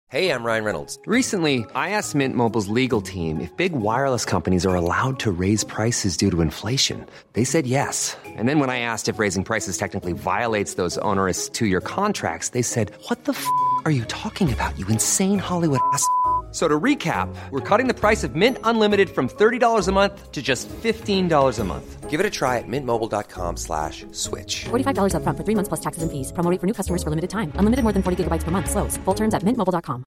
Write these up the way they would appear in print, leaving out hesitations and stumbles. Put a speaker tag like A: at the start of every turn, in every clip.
A: Hey, I'm Ryan Reynolds.
B: Recently, I asked Mint Mobile's legal team if big wireless companies are allowed to raise prices due to inflation. They said yes. And then when I asked if raising prices technically violates those onerous two-year contracts, they said, "What the f*** are you talking about, you insane Hollywood ass?" So to recap, we're cutting the price of Mint Unlimited from $30 a month to just $15 a month.
A: Give it a try at mintmobile.com/switch.
C: $45 up front for 3 months plus taxes and fees. Promo rate for new customers for limited time. Unlimited more than 40 gigabytes per month. Slows full terms at mintmobile.com.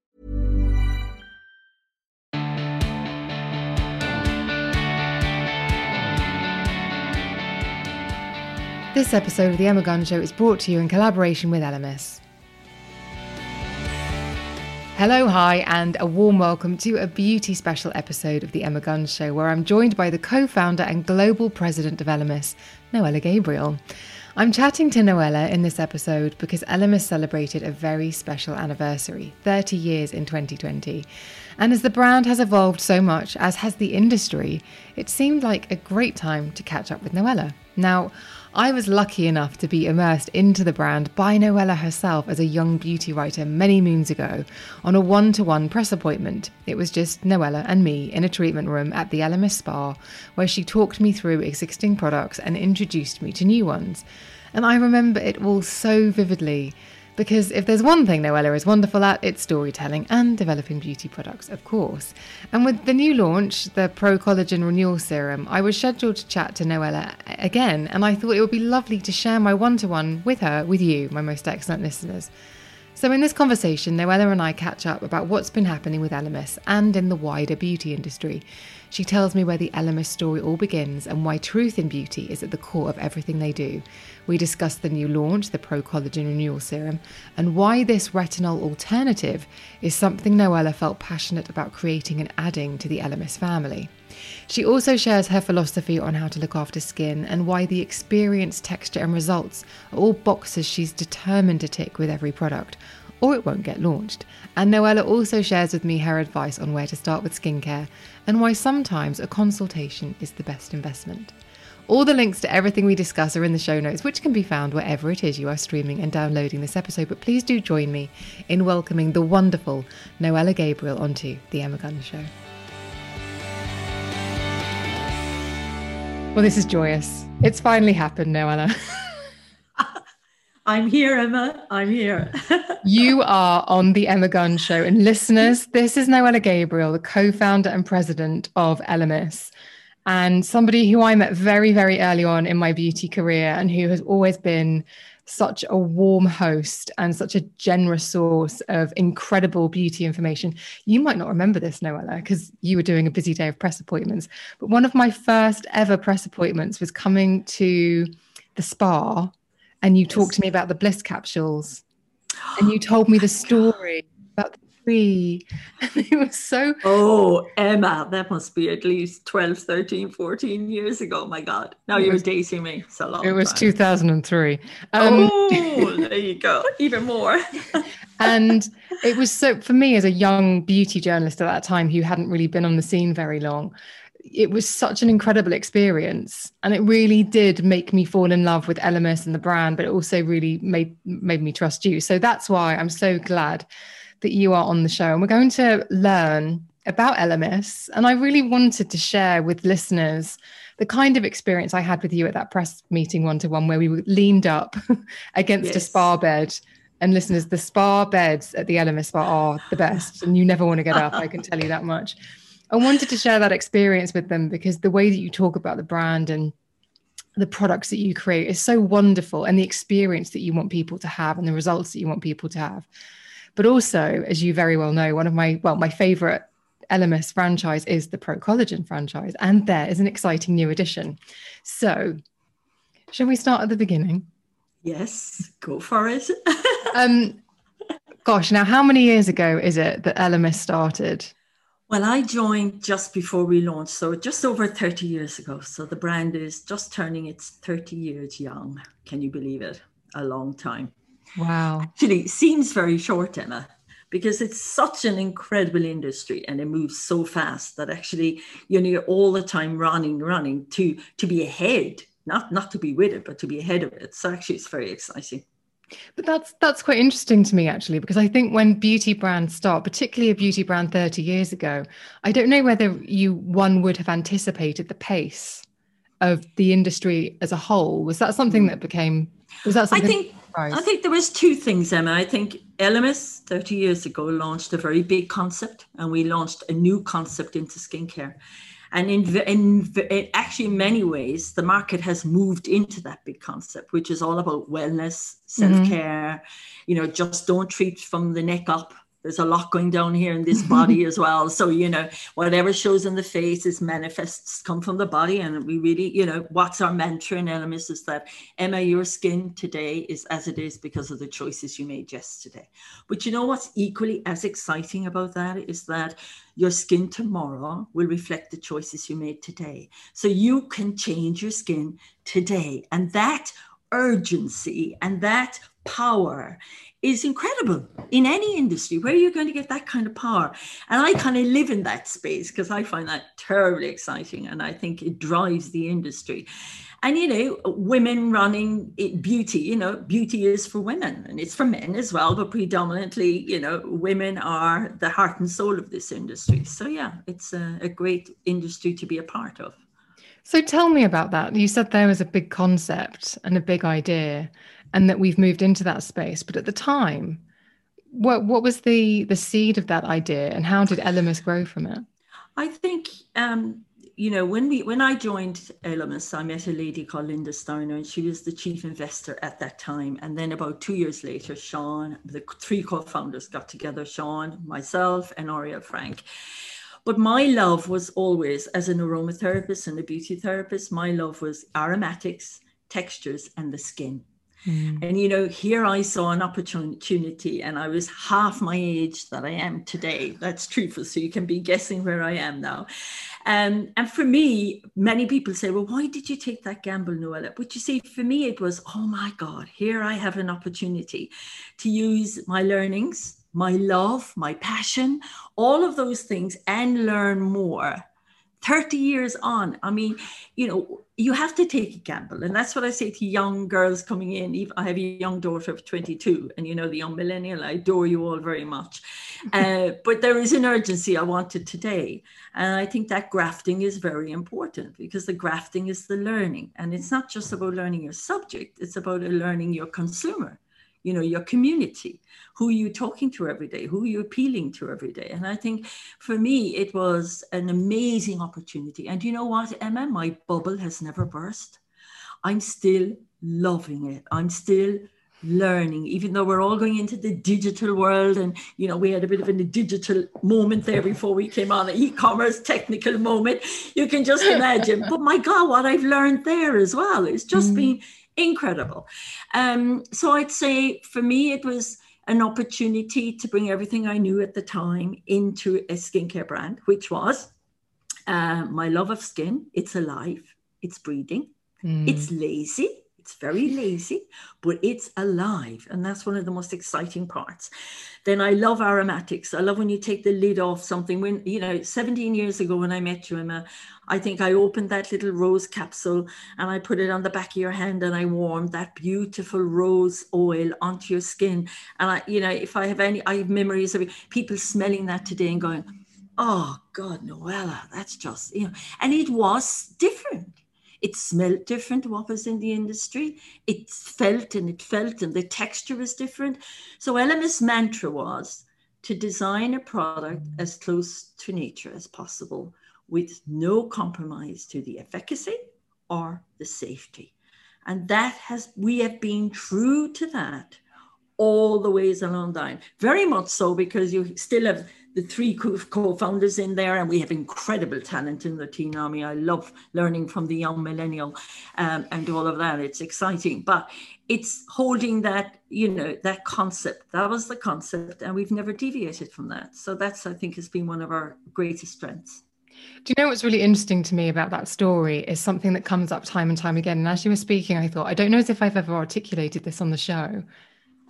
D: This episode of The Emma Gunn Show is brought to you in collaboration with Elemis. Hello, hi, and a warm welcome to a beauty special episode of The Emma Gunn Show, where I'm joined by the co-founder and global president of Elemis, Noella Gabriel. I'm chatting to Noella in this episode because Elemis celebrated a very special anniversary, 30 years in 2020. And as the brand has evolved so much, as has the industry, it seemed like a great time to catch up with Noella. Now, I was lucky enough to be immersed into the brand by Noella herself as a young beauty writer many moons ago on a one-to-one press appointment. It was just Noella and me in a treatment room at the Elemis Spa, where she talked me through existing products and introduced me to new ones. And I remember it all so vividly, because if there's one thing Noella is wonderful at, it's storytelling and developing beauty products, of course. And with the new launch, the Pro Collagen Renewal Serum, I was scheduled to chat to Noella again, and I thought it would be lovely to share my one-to-one with her, with you, my most excellent listeners. So in this conversation, Noella and I catch up about what's been happening with Elemis and in the wider beauty industry. She tells me where the Elemis story all begins and why truth in beauty is at the core of everything they do. We discuss the new launch, the Pro Collagen Renewal Serum, and why this retinol alternative is something Noella felt passionate about creating and adding to the Elemis family. She also shares her philosophy on how to look after skin and why the experience, texture and results are all boxes she's determined to tick with every product, or it won't get launched. And Noella also shares with me her advice on where to start with skincare and why sometimes a consultation is the best investment. All the links to everything we discuss are in the show notes, which can be found wherever it is you are streaming and downloading this episode. But please do join me in welcoming the wonderful Noella Gabriel onto The Emma Gunn Show. Well, this is joyous. It's finally happened, Noella.
E: I'm here, Emma. I'm here.
D: You are on The Emma Gunn Show. And listeners, this is Noella Gabriel, the co-founder and president of Elemis, and somebody who I met very, very early on in my beauty career and who has always been such a warm host and such a generous source of incredible beauty information. You might not remember this, Noella, because you were doing a busy day of press appointments. But one of my first ever press appointments was coming to the spa, and you talked to me about the Bliss capsules, and you told me the story about the tree. And it was so...
E: Oh, Emma, that must be at least 12, 13, 14 years ago. My God. Now you're dating me. So long.
D: It was
E: time.
D: 2003.
E: There you go. Even more.
D: And it was so, for me as a young beauty journalist at that time who hadn't really been on the scene very long, it was such an incredible experience, and it really did make me fall in love with Elemis and the brand, but it also really made me trust you. So that's why I'm so glad that you are on the show, and we're going to learn about Elemis. And I really wanted to share with listeners the kind of experience I had with you at that press meeting one-to-one, where we were leaned up against a spa bed. And listeners, the spa beds at the Elemis Spa are the best, and you never want to get up, I can tell you that much. I wanted to share that experience with them because the way that you talk about the brand and the products that you create is so wonderful, and the experience that you want people to have and the results that you want people to have. But also, as you very well know, one of my favorite Elemis franchise is the Pro Collagen franchise, and there is an exciting new addition. So shall we start at the beginning?
E: Yes, go for it.
D: Gosh, now how many years ago is it that Elemis started?
E: Well, I joined just before we launched, so just over 30 years ago. So the brand is just turning its 30 years young. Can you believe it? A long time.
D: Wow.
E: Actually, it seems very short, Emma, because it's such an incredible industry and it moves so fast that actually, you're all the time running to be ahead, not to be with it, but to be ahead of it. So actually, it's very exciting.
D: But that's quite interesting to me, actually, because I think when beauty brands start, particularly a beauty brand 30 years ago, I don't know whether one would have anticipated the pace of the industry as a whole. Was that something that became, was that
E: I
D: something?
E: think I think there was two things, Emma. I think Elemis 30 years ago launched a very big concept, and we launched a new concept into skincare. And in actually many ways, the market has moved into that big concept, which is all about wellness, self-care, just don't treat from the neck up. There's a lot going down here in this body as well. So, whatever shows in the face is manifests come from the body. And we really, what's our mantra in Elemis is that, Emma, your skin today is as it is because of the choices you made yesterday. But what's equally as exciting about that is that your skin tomorrow will reflect the choices you made today. So you can change your skin today. And that urgency and that power is incredible in any industry. Where are you going to get that kind of power? And I kind of live in that space because I find that terribly exciting. And I think it drives the industry. And, women running beauty, beauty is for women and it's for men as well. But predominantly, women are the heart and soul of this industry. So, yeah, it's a great industry to be a part of.
D: So tell me about that. You said there was a big concept and a big idea and that we've moved into that space. But at the time, what was the seed of that idea and how did Elemis grow from it?
E: I think, when I joined Elemis, I met a lady called Linda Steiner, and she was the chief investor at that time. And then about 2 years later, Sean, the three co-founders got together, Sean, myself, and Oriel Frank. But my love was always, as an aromatherapist and a beauty therapist, my love was aromatics, textures, and the skin. And, here I saw an opportunity, and I was half my age that I am today. That's truthful. So you can be guessing where I am now. And for me, many people say, well, why did you take that gamble, Noella? But you see, for me, it was, oh my God, here I have an opportunity to use my learnings, my love, my passion, all of those things, and learn more. 30 years on, I mean, you have to take a gamble. And that's what I say to young girls coming in. I have a young daughter of 22, and the young millennial, I adore you all very much. But there is an urgency I wanted today. And I think that grafting is very important because the grafting is the learning. And it's not just about learning your subject, it's about learning your consumer. Your community, who you're talking to every day, who you're appealing to every day. And I think for me, it was an amazing opportunity. And you know what, Emma, my bubble has never burst. I'm still loving it. I'm still learning, even though we're all going into the digital world. And, we had a bit of a digital moment there before we came on, an e-commerce technical moment. You can just imagine. But my God, what I've learned there as well, it's just been incredible. So I'd say for me, it was an opportunity to bring everything I knew at the time into a skincare brand, which was my love of skin. It's alive, it's breathing, it's lazy. It's very lazy, but it's alive. And that's one of the most exciting parts. Then I love aromatics. I love when you take the lid off something. When, 17 years ago when I met you, Emma, I think I opened that little rose capsule and I put it on the back of your hand and I warmed that beautiful rose oil onto your skin. And I have memories of people smelling that today and going, oh God, Noella, that's just, and it was different. It smelled different to what was in the industry. It felt and the texture was different. So Elemis' mantra was to design a product as close to nature as possible with no compromise to the efficacy or the safety. And we have been true to that all the ways along the line. Very much so, because you still have the three co-founders in there, and we have incredible talent in the team. I mean, I love learning from the young millennial and all of that. It's exciting, but it's holding that, that concept. That was the concept, and we've never deviated from that. So that's, I think, has been one of our greatest strengths.
D: Do you know what's really interesting to me about that story is something that comes up time and time again. And as you were speaking, I thought, I don't know as if I've ever articulated this on the show,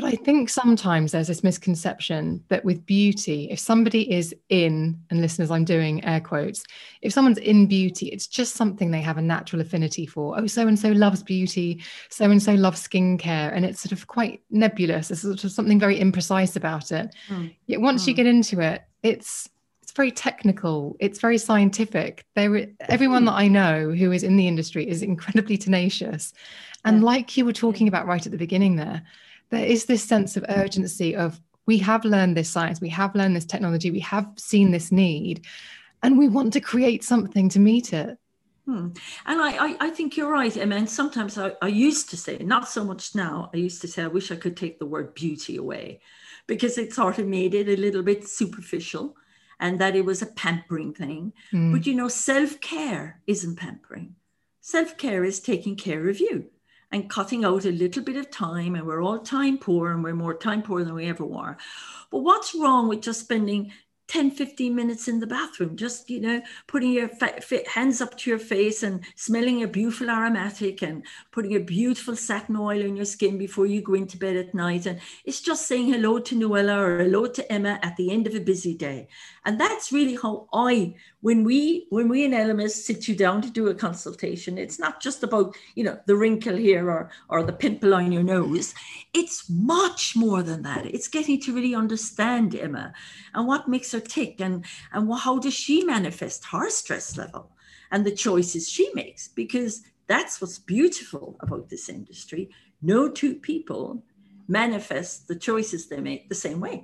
D: But I think sometimes there's this misconception that with beauty, if somebody is in, and listeners, I'm doing air quotes, if someone's in beauty, it's just something they have a natural affinity for. Oh, so-and-so loves beauty, so-and-so loves skincare. And it's sort of quite nebulous. There's sort of something very imprecise about it. Yet once you get into it, it's very technical. It's very scientific. Everyone that I know who is in the industry is incredibly tenacious. And like you were talking about right at the beginning there is this sense of urgency of, we have learned this science, we have learned this technology, we have seen this need, and we want to create something to meet it.
E: And I think you're right. I mean, sometimes I used to say, not so much now, I used to say, I wish I could take the word beauty away, because it sort of made it a little bit superficial and that it was a pampering thing. But, you know, self-care isn't pampering. Self-care is taking care of you and cutting out a little bit of time. And we're all time poor, and we're more time poor than we ever were. But what's wrong with just spending 10, 15 minutes in the bathroom, just, you know, putting your hands up to your face and smelling a beautiful aromatic and putting a beautiful satin oil on your skin before you go into bed at night. And it's just saying hello to Noella or hello to Emma at the end of a busy day. And that's really how when we in Elemis sit you down to do a consultation, it's not just about, you know, the wrinkle here or the pimple on your nose. It's much more than that. It's getting to really understand Emma and what makes her tick and how does she manifest her stress level and the choices she makes, because that's what's beautiful about this industry. No two people manifest the choices they make the same way.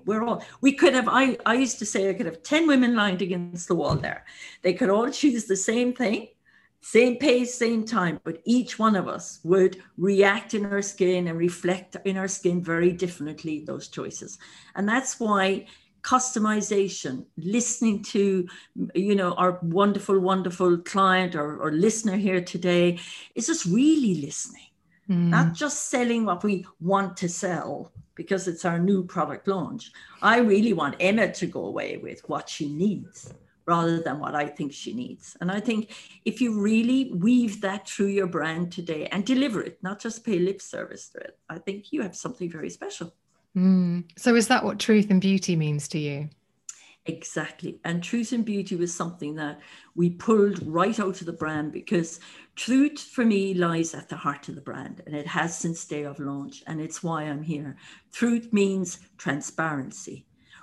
E: I used to say I could have 10 women lined against the wall there. They could all choose the same thing, same pace, same time, but each one of us would react in our skin and reflect in our skin very differently, those choices. And that's why customization, listening to, you know, our wonderful, wonderful client or listener here today, is just really listening. Not just selling what we want to sell because it's our new product launch. I really want Emma to go away with what she needs rather than what I think she needs. And I think if you really weave that through your brand today and deliver it, not just pay lip service to it, I think you have something very special.
D: So is that what truth and beauty means to you?
E: Exactly. And truth and beauty was something that we pulled right out of the brand, because truth for me lies at the heart of the brand, and it has since day of launch. And it's why I'm here. Truth means transparency,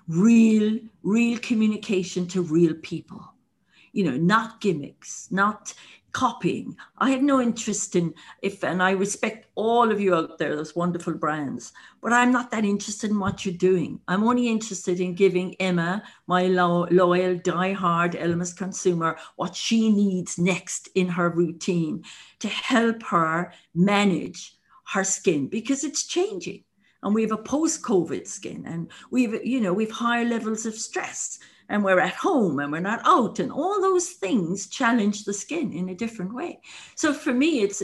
E: real communication to real people, you know, not gimmicks, not copying. I have no interest in and I respect all of you out there, those wonderful brands, but I'm not that interested in what you're doing. I'm only interested in giving Emma, my loyal, die-hard Elemis consumer, what she needs next in her routine to help her manage her skin, because it's changing. And we have a post-COVID skin, and we've higher levels of stress, and we're at home and we're not out, and all those things challenge the skin in a different way. So for me, it's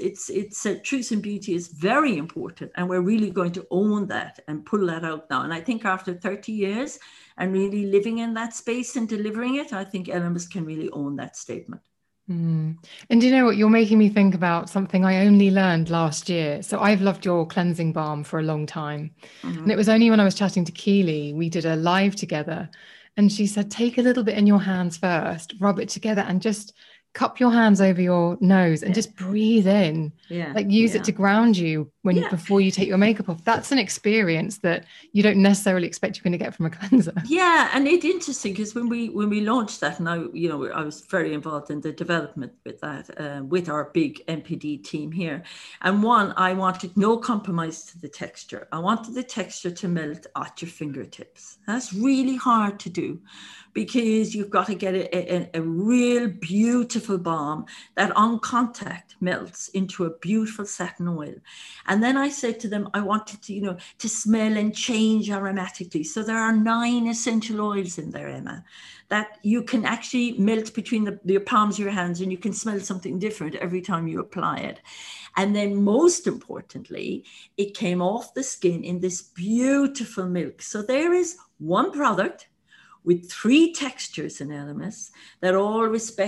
E: truth and beauty is very important, and we're really going to own that and pull that out now. And I think after 30 years and really living in that space and delivering it, I think Elemis can really own that statement.
D: And you know what, you're making me think about something I only learned last year. So I've loved your cleansing balm for a long time. And it was only when I was chatting to Keely, we did a live together, and she said, take a little bit in your hands first, rub it together, and just cup your hands over your nose and just breathe in. Like use it to ground you before you take your makeup off. That's an experience that you don't necessarily expect you're going to get from a cleanser.
E: Yeah, and it's interesting because when we launched that, and I was very involved in the development with that, with our big NPD team here. And I wanted no compromise to the texture. I wanted the texture to melt at your fingertips. That's really hard to do, because you've got to get a real beautiful balm that on contact melts into a beautiful satin oil. And then I said to them, I wanted to smell and change aromatically. So there are 9 essential oils in there, Emma, that you can actually melt between your palms of your hands, and you can smell something different every time you apply it. And then most importantly, it came off the skin in this beautiful milk. So there is one product with 3 textures in Elemis that all respect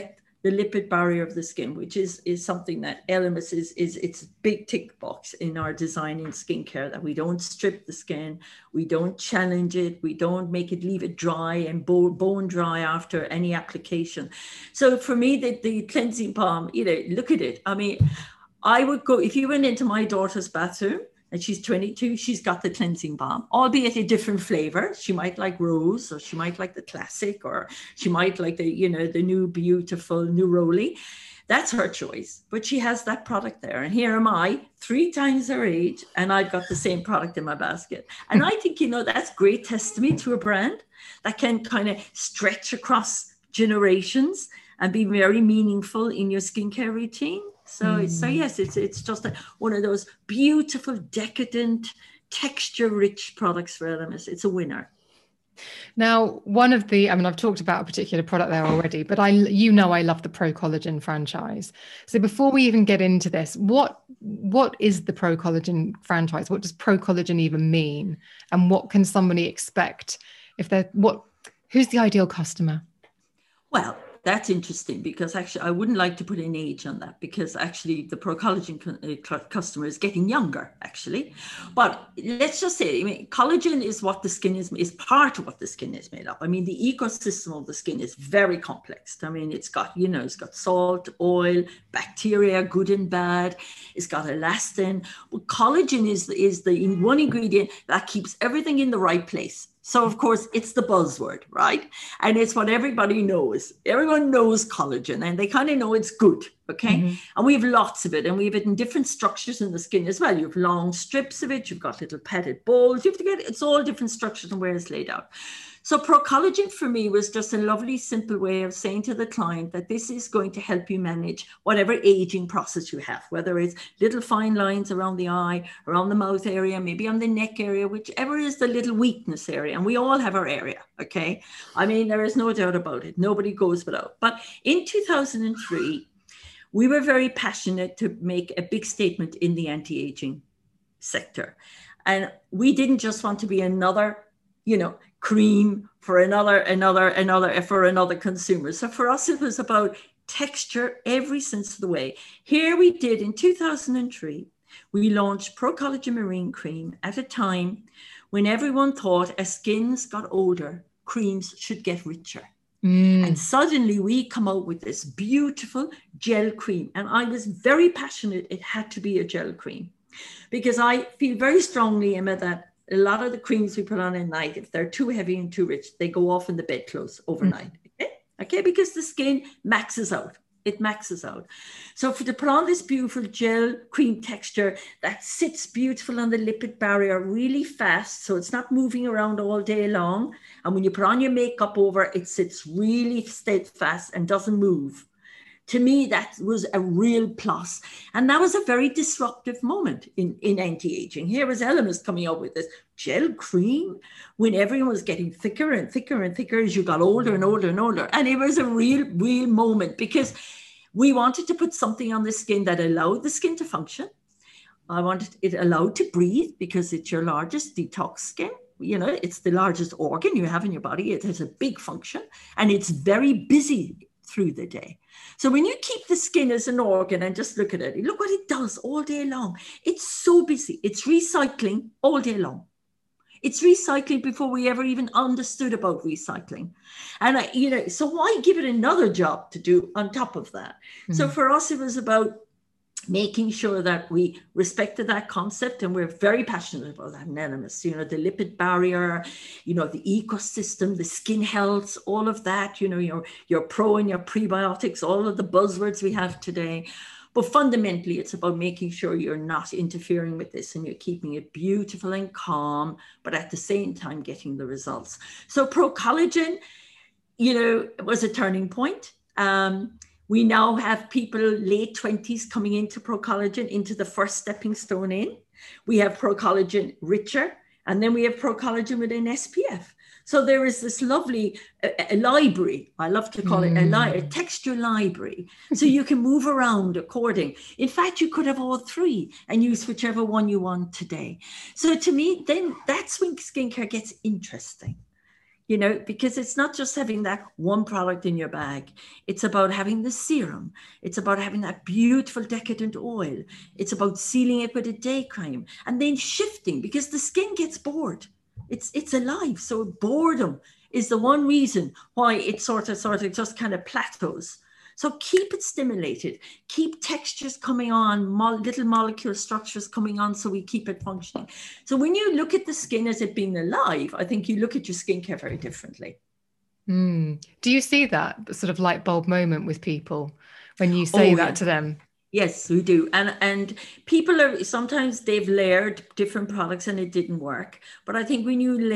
E: the lipid barrier of the skin, which is something that Elemis is it's big tick box in our design in skincare, that we don't strip the skin, we don't challenge it, we don't leave it dry and bone dry after any application. So for me, the cleansing balm, look at it. I mean, I would go, if you went into my daughter's bathroom, and she's 22, she's got the cleansing balm, albeit a different flavor. She might like rose, or she might like the classic, or she might like the new beautiful Neroli. That's her choice, but she has that product there. And here am I, 3 times her age, and I've got the same product in my basket. And I think, that's great testimony to a brand that can kind of stretch across generations and be very meaningful in your skincare routine. So yes, it's just one of those beautiful, decadent, texture-rich products for Elemis. It's a winner.
D: Now, I've talked about a particular product there already, but I love the Pro Collagen franchise. So before we even get into this, what is the Pro Collagen franchise? What does Pro Collagen even mean? And what can somebody expect who's the ideal customer?
E: Well, that's interesting, because actually I wouldn't like to put an age on that, because actually the Pro Collagen customer is getting younger, actually. But let's just say, collagen is what the skin is part of what the skin is made of. I mean, the ecosystem of the skin is very complex. I mean, it's got salt, oil, bacteria, good and bad. It's got elastin. But collagen is the one ingredient that keeps everything in the right place. So, of course, it's the buzzword, right? And it's what everybody knows. Everyone knows collagen, and they kind of know it's good, okay? Mm-hmm. And we have lots of it, and we have it in different structures in the skin as well. You have long strips of it. You've got little padded balls. It's all different structures and where it's laid out. So Pro Collagen for me was just a lovely, simple way of saying to the client that this is going to help you manage whatever aging process you have, whether it's little fine lines around the eye, around the mouth area, maybe on the neck area, whichever is the little weakness area. And we all have our area, okay? I mean, there is no doubt about it. Nobody goes without. But in 2003, we were very passionate to make a big statement in the anti-aging sector. And we didn't just want to be another, cream for another consumer. So for us, it was about texture every sense of the way. Here we did in 2003, we launched Pro Collagen Marine Cream at a time when everyone thought as skins got older, creams should get richer. And suddenly we come out with this beautiful gel cream. And I was very passionate. It had to be a gel cream, because I feel very strongly, Emma, that a lot of the creams we put on at night, if they're too heavy and too rich, they go off in the bedclothes overnight. Okay, because the skin maxes out. It maxes out. So to put on this beautiful gel cream texture that sits beautiful on the lipid barrier really fast, so it's not moving around all day long. And when you put on your makeup over, it sits really steadfast and doesn't move. To me, that was a real plus. And that was a very disruptive moment in anti-aging. Here was Elemis coming out with this gel cream when everyone was getting thicker and thicker and thicker as you got older and older and older. And it was a real moment, because we wanted to put something on the skin that allowed the skin to function. I wanted it allowed to breathe, because it's your largest detox skin. It's the largest organ you have in your body. It has a big function, and it's very busy through the day. So when you keep the skin as an organ and just look at it, look what it does all day long. It's so busy. It's recycling all day long. It's recycling before we ever even understood about recycling. And, so why give it another job to do on top of that? Mm-hmm. So for us, it was about making sure that we respected that concept, and we're very passionate about that in Elemis. The lipid barrier, the ecosystem, the skin health, all of that, your pro and your prebiotics, all of the buzzwords we have today. But fundamentally, it's about making sure you're not interfering with this, and you're keeping it beautiful and calm, but at the same time getting the results. So Pro Collagen, was a turning point. We now have people late 20s coming into Pro Collagen, into the first stepping stone in. We have Pro Collagen Richer, and then we have Pro Collagen with an SPF. So there is this lovely a library, I love to call it a texture library. So you can move around according. In fact, you could have all three and use whichever one you want today. So to me, then that's when skincare gets interesting. you know, because it's not just having that one product in your bag. It's about having the serum. It's about having that beautiful decadent oil. It's about sealing it with a day cream and then shifting, because the skin gets bored. It's alive. So boredom is the one reason why it sort of just kind of plateaus. So keep it stimulated, keep textures coming on, little molecule structures coming on, so we keep it functioning. So when you look at the skin as it being alive, I think you look at your skincare very differently.
D: Do you see that sort of light bulb moment with people when you say that to them?
E: Yes, we do. And people are, sometimes they've layered different products and it didn't work. But I think when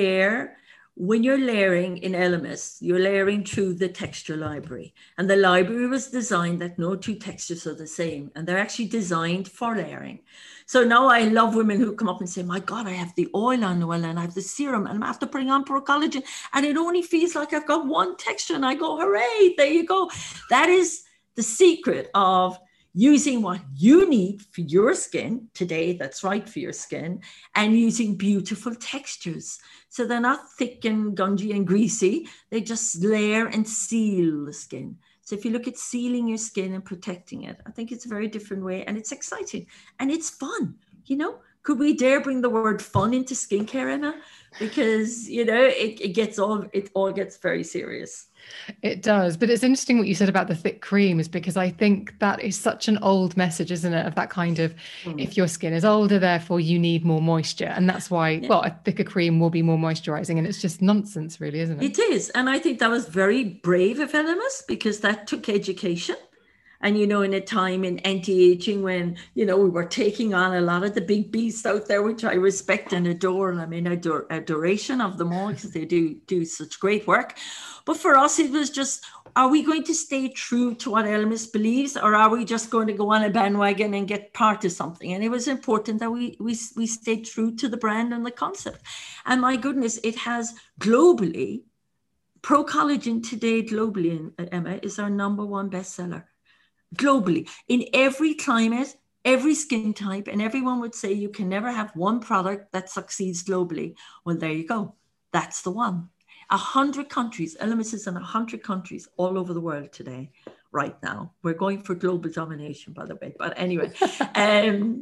E: you're layering in Elemis, you're layering through the texture library. And the library was designed that no two textures are the same. And they're actually designed for layering. So now I love women who come up and say, my God, I have the oil on, Noel, and I have the serum, and I have to bring on Pro-Collagen. And it only feels like I've got one texture. And I go, hooray, there you go. That is the secret of using what you need for your skin today, that's right for your skin, and using beautiful textures. So they're not thick and gungy and greasy. They just layer and seal the skin. So if you look at sealing your skin and protecting it, I think it's a very different way, and it's exciting and it's fun. You know, could we dare bring the word fun into skincare, Emma? Because, you know, it all gets very serious.
D: It does. But it's interesting what you said about the thick creams, because I think that is such an old message, isn't it? Of that kind of, if your skin is older, therefore you need more moisture. And that's why, well, a thicker cream will be more moisturizing. And it's just nonsense, really, isn't it?
E: It is. And I think that was very brave of Elemis, because that took education. And, you know, in a time in anti-aging when, you know, we were taking on a lot of the big beasts out there, which I respect and adore. And I mean, adoration of them all, because they do such great work. But for us, it was just, are we going to stay true to what Elemis believes, or are we just going to go on a bandwagon and get part of something? And it was important that we stayed true to the brand and the concept. And my goodness, it has globally, Pro-Collagen today globally, Emma, is our #1 bestseller. Globally, in every climate, every skin type, and everyone would say you can never have one product that succeeds globally. Well, there you go. That's the one. 100 countries, Elemis is in 100 countries all over the world today, right now. We're going for global domination, by the way. But anyway, and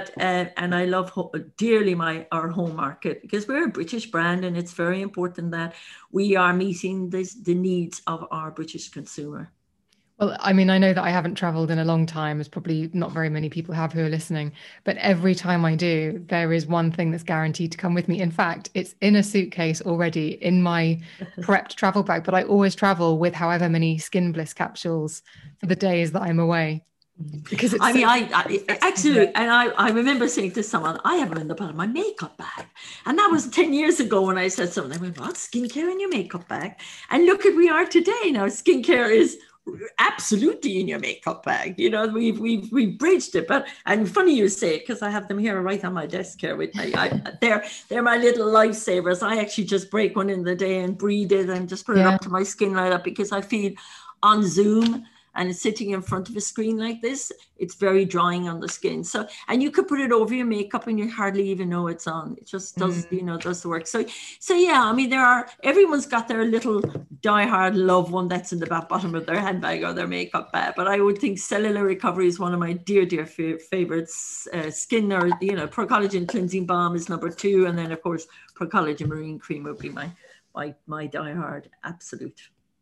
E: I love dearly our home market, because we're a British brand, and it's very important that we are meeting the needs of our British consumer.
D: Well, I mean, I know that I haven't traveled in a long time, as probably not very many people have who are listening, but every time I do, there is one thing that's guaranteed to come with me. In fact, it's in a suitcase already in my prepped travel bag, but I always travel with however many Skin Bliss capsules for the days that I'm away. Because it's
E: I absolutely, and I remember saying to someone, I have them in the bottom of my makeup bag. And that was 10 years ago when I said something. I went, what, skincare in your makeup bag? And look at we are today. Now, skincare is absolutely in your makeup bag. You know, we've bridged it. But, and funny you say it, because I have them here right on my desk here with me. They're my little lifesavers. I actually just break one in the day and breathe it and just put it up to my skin right up, because I feel on Zoom and sitting in front of a screen like this, it's very drying on the skin. So, and you could put it over your makeup and you hardly even know it's on. It just does, does the work. So yeah, I mean, everyone's got their little diehard love one that's in the bottom of their handbag or their makeup bag. But I would think Cellular Recovery is one of my dear favorites. Skin, or, Pro-Collagen Cleansing Balm is #2. And then, of course, Pro-Collagen Marine Cream would be my diehard absolute.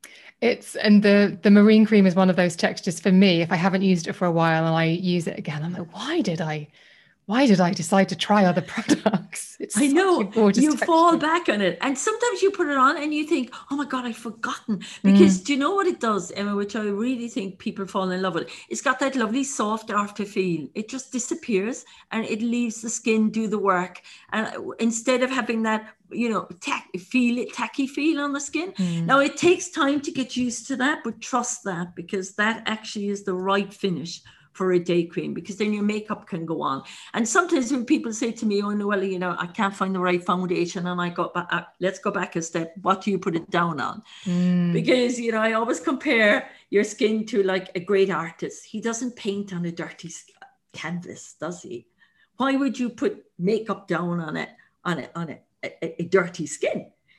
D: And the marine cream is one of those textures for me. If I haven't used it for a while and I use it again, I'm like, why did I decide to try other products?
E: I know, you
D: texture.
E: fall back on it. And sometimes you put it on and you think, oh my God, I've forgotten. Because do you know what it does, Emma, which I really think people fall in love with? It's got that lovely soft after feel. It just disappears and it leaves the skin do the work. And instead of having that, tacky feel on the skin. Now, it takes time to get used to that, but trust that, because that actually is the right finish for a day cream, because then your makeup can go on. And sometimes when people say to me, oh, Noelle, I can't find the right foundation, and I go back, let's go back a step. What do you put it down on? Because, I always compare your skin to like a great artist. He doesn't paint on a dirty canvas, does he? Why would you put makeup down on a dirty skin?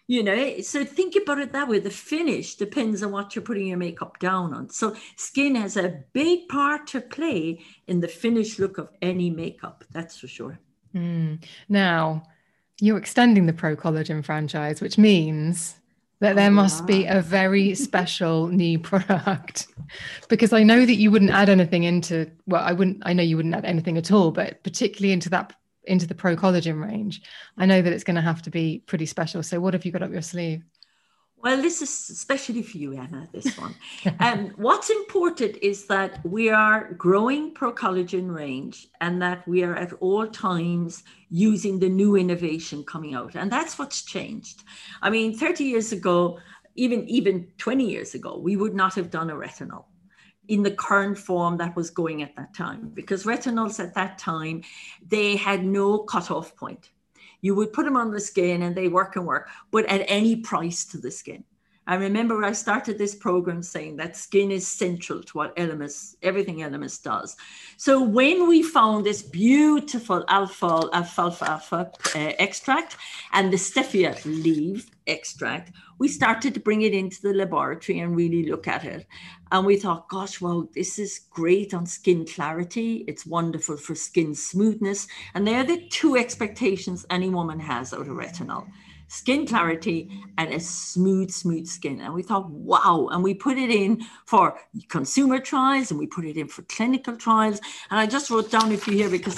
E: You know, so think about it that way. The finish depends on what you're putting your makeup down on. So skin has a big part to play in the finished look of any makeup. That's for sure.
D: Now, you're extending the Pro Collagen franchise, which means that there must be a very special new product, because I know that you wouldn't add anything into, well, I know you wouldn't add anything at all, but particularly into the Pro Collagen range, I know that it's going to have to be pretty special. So what have you got up your sleeve?
E: Well, this is especially for you, Anna, this one. What's important is that we are growing Pro Collagen range, and that we are at all times using the new innovation coming out. And that's what's changed. I mean, 30 years ago, even 20 years ago, we would not have done a retinol in the current form that was going at that time, because retinols at that time, they had no cutoff point. You would put them on the skin and they work, but at any price to the skin. I remember I started this program saying that skin is central to what everything Elemis does. So when we found this beautiful alfalfa extract and the stevia leaf extract, we started to bring it into the laboratory and really look at it. And we thought, gosh, wow, this is great on skin clarity. It's wonderful for skin smoothness. And they're the two expectations any woman has out of retinol: skin clarity and a smooth skin. And we thought, wow. And we put it in for consumer trials and we put it in for clinical trials. And I just wrote down a few here because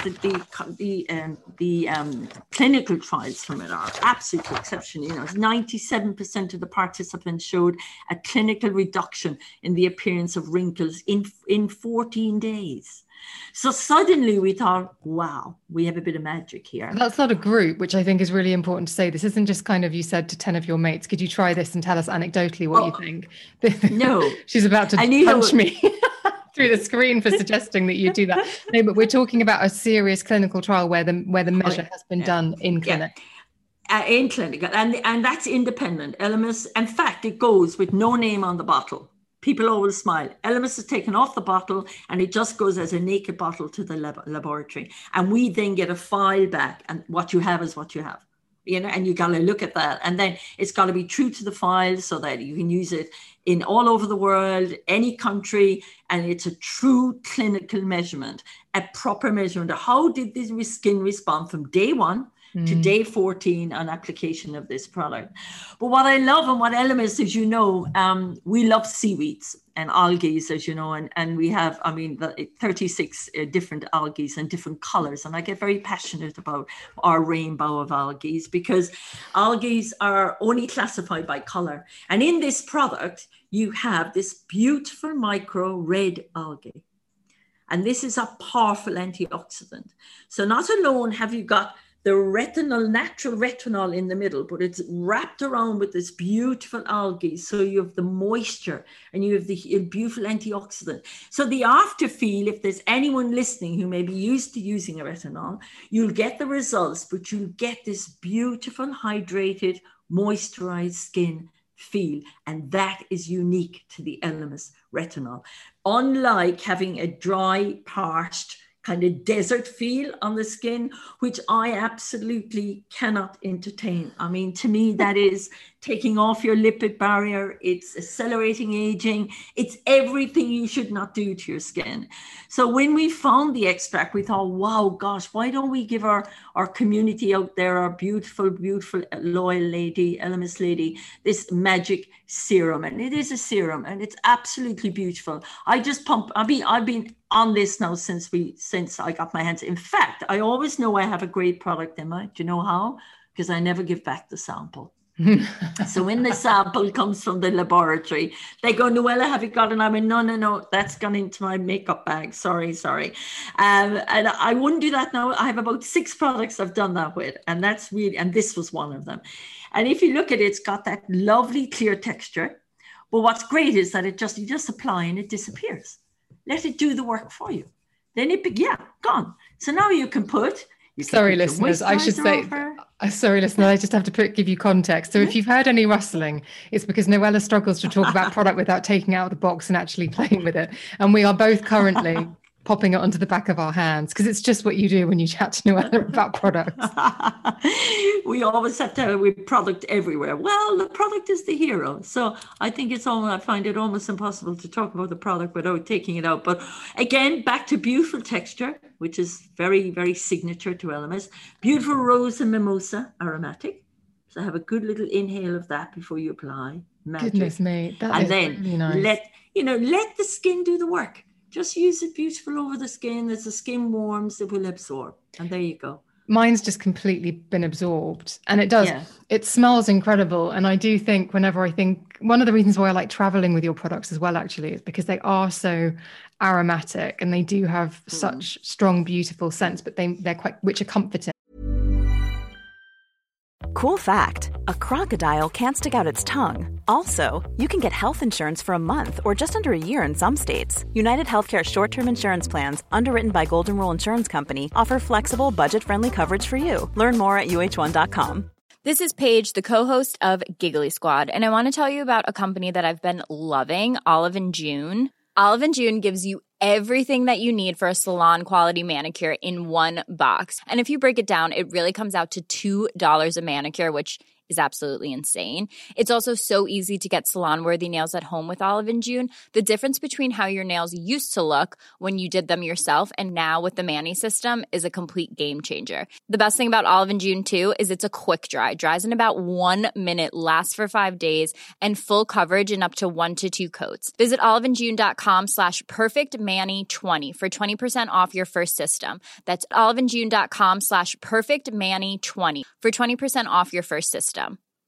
E: the clinical trials from it are absolutely exceptional. You know, 97% of the participants showed a clinical reduction in the appearance of wrinkles in 14 days. So suddenly we thought, wow, we have a bit of magic here.
D: That's not a group, which I think is really important to say. This isn't just kind of, you said to 10 of your mates, could you try this and tell us anecdotally what you think?
E: No.
D: She's about to punch me through the screen for suggesting that you do that. No, but we're talking about a serious clinical trial where the measure has been done in clinic.
E: In clinic. And that's independent. Elemis, in fact, it goes with no name on the bottle. People always smile. Elemis is taken off the bottle and it just goes as a naked bottle to the laboratory. And we then get a file back, and what you have is what you have. You know, and you got to look at that. And then it's got to be true to the file so that you can use it in all over the world, any country. And it's a true clinical measurement, a proper measurement of how did this skin respond from day 1 to day 14 on application of this product. But what I love and what Elemis, as you know, we love seaweeds and algae, as you know, and we have, 36 different algae and different colors. And I get very passionate about our rainbow of algae because algae are only classified by color. And in this product, you have this beautiful micro red algae. And this is a powerful antioxidant. So not alone have you got the retinol, natural retinol in the middle, but it's wrapped around with this beautiful algae. So you have the moisture and you have the beautiful antioxidant. So the after feel, if there's anyone listening who may be used to using a retinol, you'll get the results, but you'll get this beautiful, hydrated, moisturized skin feel. And that is unique to the Elemis retinol. Unlike having a dry, parched, kind of desert feel on the skin, which I absolutely cannot entertain. I mean, to me, that is taking off your lipid barrier. It's accelerating aging. It's everything you should not do to your skin. So when we found the extract, we thought, wow, gosh, why don't we give our community out there, our beautiful, beautiful, loyal lady, Elemis lady, this magic serum. And it is a serum and it's absolutely beautiful. I just pump, I've been on this now since I got my hands. In fact, I always know I have a great product, Emma. Do you know how? Because I never give back the sample. So when the sample comes from the laboratory, they go, Noella, have you got it? I mean, no, that's gone into my makeup bag. Sorry. And I wouldn't do that now. I have about 6 products I've done that with. And that's really, and this was one of them. And if you look at it, it's got that lovely clear texture. But what's great is that you just apply and it disappears. Let it do the work for you. Then gone. So now you can put.
D: Sorry, listeners, I should say. Sorry, listeners, I just have to give you context. So if you've heard any rustling, it's because Noella struggles to talk about product without taking out the box and actually playing with it. And we are both currently popping it onto the back of our hands, because it's just what you do when you chat to Noella about products.
E: We always have to have a product everywhere. Well, the product is the hero. So I think I find it almost impossible to talk about the product without taking it out. But again, back to beautiful texture, which is very, very signature to Elemis. Beautiful rose and mimosa aromatic. So have a good little inhale of that before you apply. Magic.
D: Goodness me, that is really nice.
E: Let the skin do the work. Just use it beautiful over the skin. As the skin warms, it will absorb. And there you go.
D: Mine's just completely been absorbed, and it does. Yeah. It smells incredible. And I do think one of the reasons why I like traveling with your products as well, actually, is because they are so aromatic and they do have such strong, beautiful scents, but which are comforting.
F: Cool fact, a crocodile can't stick out its tongue. Also, you can get health insurance for a month or just under a year in some states. United Healthcare short-term insurance plans, underwritten by Golden Rule Insurance Company, offer flexible, budget-friendly coverage for you. Learn more at uh1.com.
G: This is Paige, the co-host of Giggly Squad, and I want to tell you about a company that I've been loving, Olive & June. Olive & June gives you everything that you need for a salon-quality manicure in one box. And if you break it down, it really comes out to $2 a manicure, which is absolutely insane. It's also so easy to get salon-worthy nails at home with Olive & June. The difference between how your nails used to look when you did them yourself and now with the Mani system is a complete game changer. The best thing about Olive & June, too, is it's a quick dry. Dries in about 1 minute, lasts for 5 days, and full coverage in up to 1 to 2 coats. Visit oliveandjune.com/perfectmani20 for 20% off your first system. That's oliveandjune.com/perfectmani20 for 20% off your first system.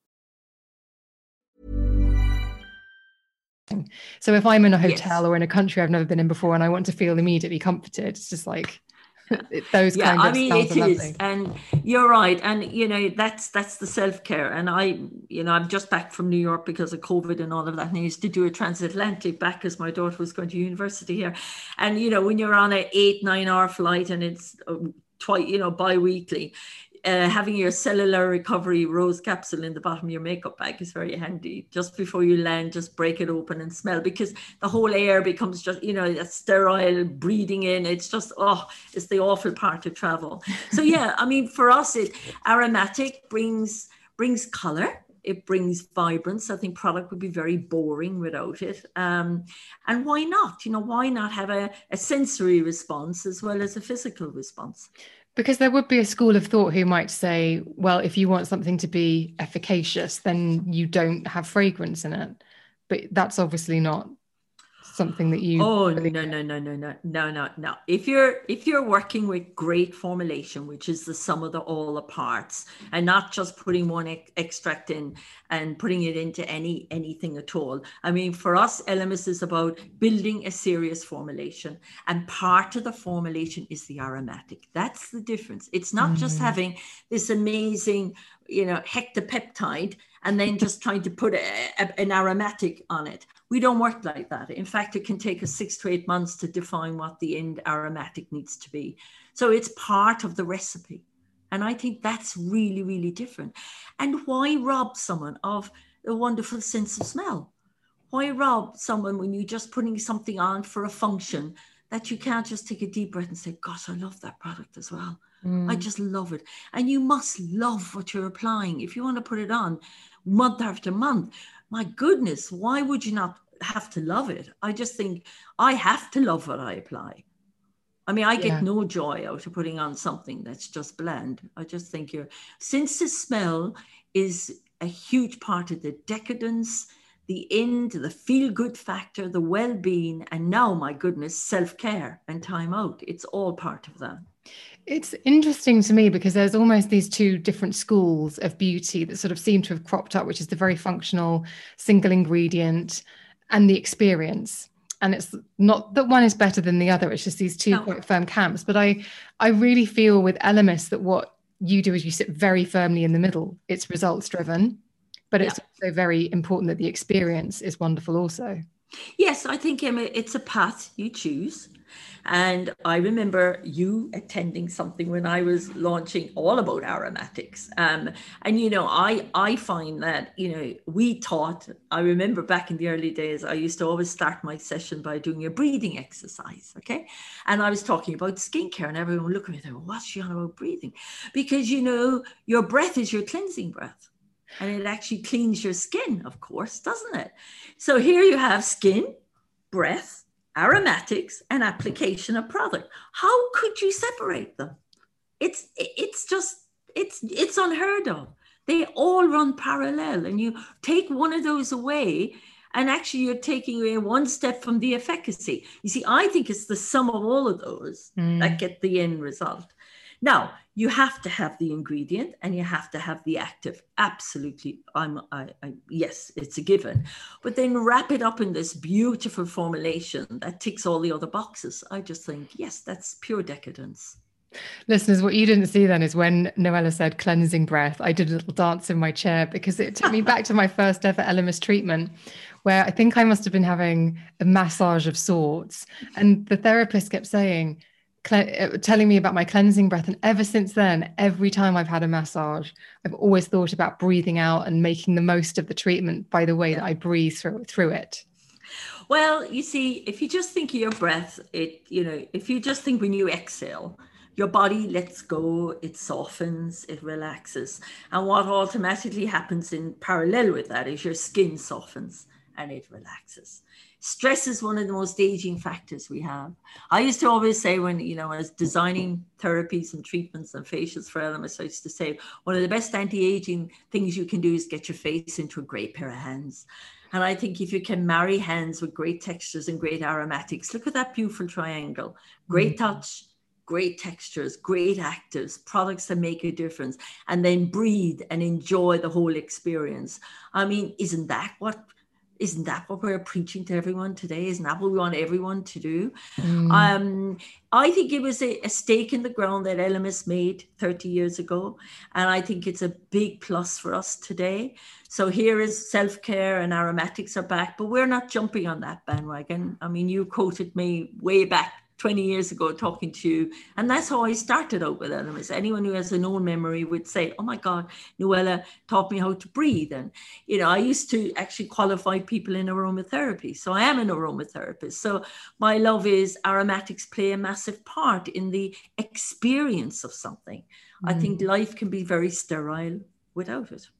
D: So if I'm in a hotel or in a country I've never been in before and I want to feel immediately comforted, it's just like those kind of smells are lovely.
E: And you're right. And, that's the self-care. And I'm just back from New York because of COVID and all of that. And I used to do a transatlantic back as my daughter was going to university here. And, when you're on an 8-9 hour flight and it's bi-weekly, having your cellular recovery rose capsule in the bottom of your makeup bag is very handy. Just before you land, just break it open and smell, because the whole air becomes just, that sterile breathing in. It's just, it's the awful part of travel. So for us, aromatic brings color. It brings vibrance. I think product would be very boring without it. And why not? Why not have a sensory response as well as a physical response?
D: Because there would be a school of thought who might say, well, if you want something to be efficacious, then you don't have fragrance in it. But that's obviously not something that you...
E: Oh, no. If you're working with great formulation, which is the sum of all the parts, and not just putting one extract in and putting it into anything at all. I mean, for us, Elemis is about building a serious formulation, and part of the formulation is the aromatic. That's the difference. It's not just having this amazing, hectopeptide and then just trying to put an aromatic on it. We don't work like that. In fact, it can take us 6 to 8 months to define what the end aromatic needs to be. So it's part of the recipe. And I think that's really, really different. And why rob someone of a wonderful sense of smell? Why rob someone when you're just putting something on for a function that you can't just take a deep breath and say, gosh, I love that product as well. I just love it. And you must love what you're applying. If you want to put it on month after month, my goodness, why would you not have to love it? I just think I have to love what I apply. I mean, I get no joy out of putting on something that's just bland. I just think since the smell is a huge part of the decadence, the the feel-good factor, the well-being, and now, my goodness, self-care and time out. It's all part of that.
D: It's interesting to me because there's almost these two different schools of beauty that sort of seem to have cropped up, which is the very functional single ingredient and the experience. And it's not that one is better than the other. It's just these two quite firm camps. But I really feel with Elemis that what you do is you sit very firmly in the middle. It's results driven, but it's also very important that the experience is wonderful also.
E: Yes, I think, Emma, it's a path you choose. And I remember you attending something when I was launching all about aromatics. And, I find that, I remember back in the early days, I used to always start my session by doing a breathing exercise. Okay. And I was talking about skincare and everyone would look at me and go, what's she on about breathing? Because, your breath is your cleansing breath. And it actually cleans your skin, of course, doesn't it? So here you have skin, breath, aromatics, and application of product. How could you separate them? It's unheard of. They all run parallel, and you take one of those away, and actually you're taking away one step from the efficacy. You see, I think it's the sum of all of those that get the end result. Now, you have to have the ingredient and you have to have the active. Absolutely. Yes, it's a given. But then wrap it up in this beautiful formulation that ticks all the other boxes. I just think, yes, that's pure decadence.
D: Listeners, what you didn't see then is when Noella said cleansing breath, I did a little dance in my chair because it took me back to my first ever Elemis treatment, where I think I must have been having a massage of sorts. And the therapist kept saying, telling me about my cleansing breath. And ever since then, every time I've had a massage, I've always thought about breathing out and making the most of the treatment by the way that I breathe through it.
E: Well, you see, if you just think of your breath, if you just think when you exhale, your body lets go, it softens, it relaxes. And what automatically happens in parallel with that is your skin softens and it relaxes. Stress is one of the most aging factors we have. I used to always say when I was designing therapies and treatments and facials for Elemis, I used to say, one of the best anti-aging things you can do is get your face into a great pair of hands. And I think if you can marry hands with great textures and great aromatics, look at that beautiful triangle, great touch, great textures, great actives, products that make a difference, and then breathe and enjoy the whole experience. I mean, isn't that what we're preaching to everyone today? Isn't that what we want everyone to do? I think it was a stake in the ground that Elemis made 30 years ago. And I think it's a big plus for us today. So here is self-care and aromatics are back, but we're not jumping on that bandwagon. I mean, you quoted me way back 20 years ago talking to you. And that's how I started out with Elemis. Anyone who has an own memory would say, oh my God, Noella taught me how to breathe. And, I used to actually qualify people in aromatherapy. So I am an aromatherapist. So my love is aromatics play a massive part in the experience of something. I think life can be very sterile without it.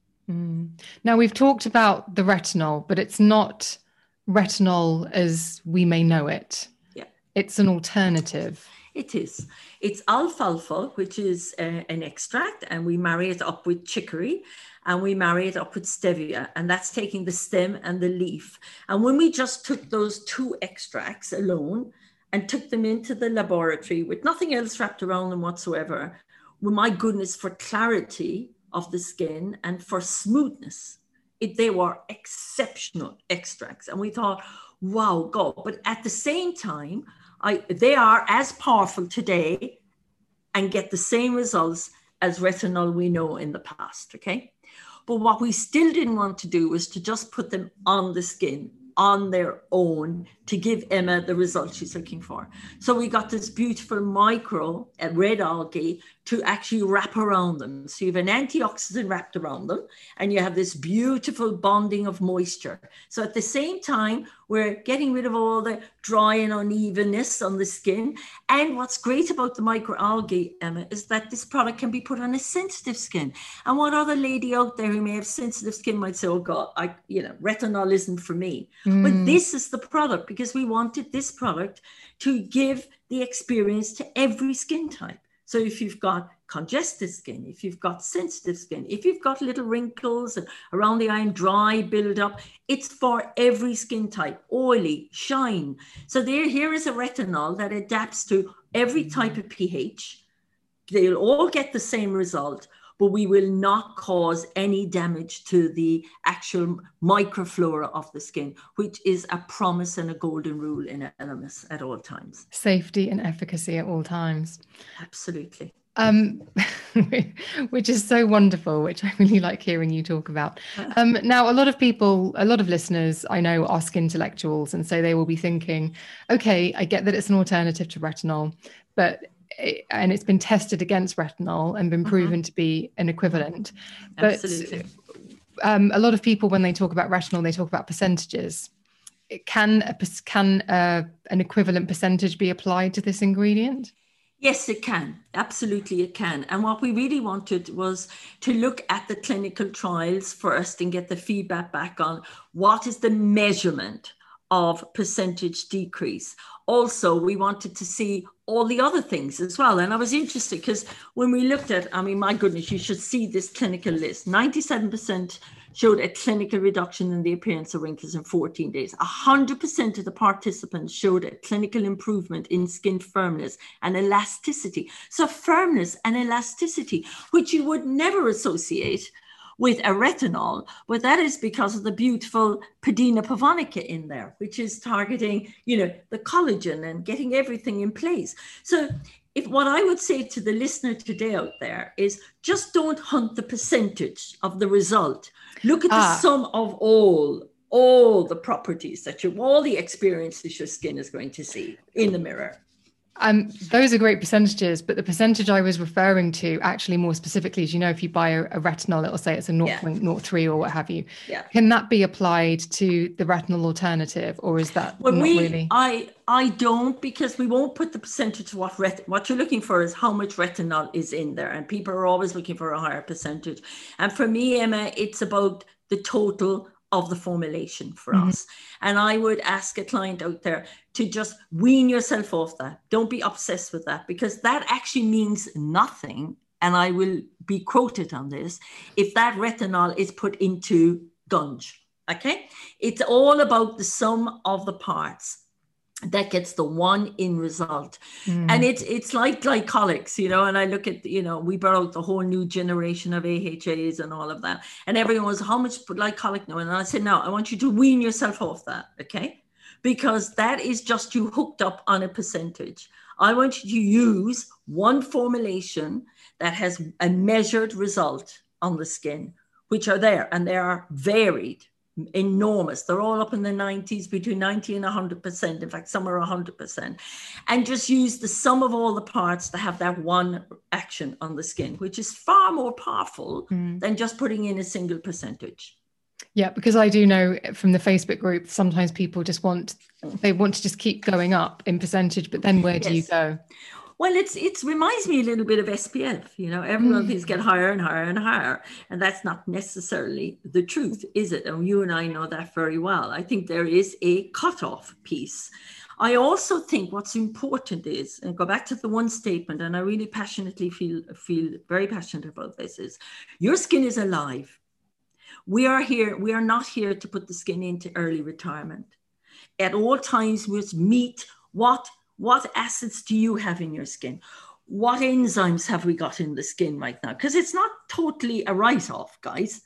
D: Now, we've talked about the retinol, but it's not retinol as we may know it. It's an alternative.
E: It is. It's alfalfa, which is an extract, and we marry it up with chicory, and we marry it up with stevia, and that's taking the stem and the leaf. And when we just took those two extracts alone and took them into the laboratory with nothing else wrapped around them whatsoever, well, my goodness, for clarity of the skin and for smoothness, they were exceptional extracts. And we thought, wow, God. But at the same time, they are as powerful today and get the same results as retinol we know in the past, okay? But what we still didn't want to do was to just put them on the skin on their own to give Emma the result she's looking for. So we got this beautiful micro red algae to actually wrap around them. So you have an antioxidant wrapped around them and you have this beautiful bonding of moisture. So at the same time, we're getting rid of all the dry and unevenness on the skin. And what's great about the microalgae, Emma, is that this product can be put on a sensitive skin. And what other lady out there who may have sensitive skin might say, oh God, retinol isn't for me. But this is the product, because we wanted this product to give the experience to every skin type. So if you've got congested skin, if you've got sensitive skin, if you've got little wrinkles around the eye and dry build up, it's for every skin type, oily, shine. So here is a retinol that adapts to every type of pH. They'll all get the same result, but we will not cause any damage to the actual microflora of the skin, which is a promise and a golden rule in Elemis at all times.
D: Safety and efficacy at all times.
E: Absolutely.
D: Um, which is so wonderful, which I really like hearing you talk about. Now, a lot of people, a lot of listeners I know are skin intellectuals, and so they will be thinking, okay, I get that it's an alternative to retinol, and it's been tested against retinol and been proven to be an equivalent.
E: Absolutely.
D: But a lot of people, when they talk about retinol, they talk about percentages. Can an equivalent percentage be applied to this ingredient?
E: Yes, it can. Absolutely, it can. And what we really wanted was to look at the clinical trials first and get the feedback back on what is the measurement of percentage decrease. Also, we wanted to see all the other things as well. And I was interested because when we looked at, I mean, my goodness, you should see this clinical list. 97% showed a clinical reduction in the appearance of wrinkles in 14 days. 100% of the participants showed a clinical improvement in skin firmness and elasticity. So firmness and elasticity, which you would never associate with a retinol, but that is because of the beautiful Pudina pavonica in there, which is targeting, the collagen and getting everything in place. So if what I would say to the listener today out there is just don't hunt the percentage of the result. Look at the sum of all the properties all the experiences your skin is going to see in the mirror.
D: Those are great percentages, but the percentage I was referring to actually more specifically is, if you buy a retinol, it'll say it's a 0.03 or what have you. Yeah. Can that be applied to the retinol alternative, or is that really?
E: I don't, because we won't put the percentage of what you're looking for is how much retinol is in there. And people are always looking for a higher percentage. And for me, Emma, it's about the total of the formulation for us. And I would ask a client out there to just wean yourself off that. Don't be obsessed with that, because that actually means nothing. And I will be quoted on this if that retinol is put into gunge. Okay. It's all about the sum of the parts that gets the one in result. And it's like glycolics, and I look at, we brought out the whole new generation of AHAs and all of that. And everyone was, how much glycolic now? And I said, no, I want you to wean yourself off that. Okay. Because that is just you hooked up on a percentage. I want you to use one formulation that has a measured result on the skin, which are there, and they are varied. Enormous. They're all up in the 90s, between 90 and 100%. In fact, some are 100%. And just use the sum of all the parts to have that one action on the skin, which is far more powerful than just putting in a single percentage.
D: Yeah, because I do know from the Facebook group, sometimes people just want to just keep going up in percentage, but then where do you go?
E: Well, it reminds me a little bit of SPF. Everyone thinks get higher and higher and higher. And that's not necessarily the truth, is it? And you and I know that very well. I think there is a cutoff piece. I also think what's important is, and go back to the one statement, and I really passionately feel very passionate about this, is your skin is alive. We are not here to put the skin into early retirement. At all times, we must meet what acids do you have in your skin? What enzymes have we got in the skin right now? Because it's not totally a write-off, guys.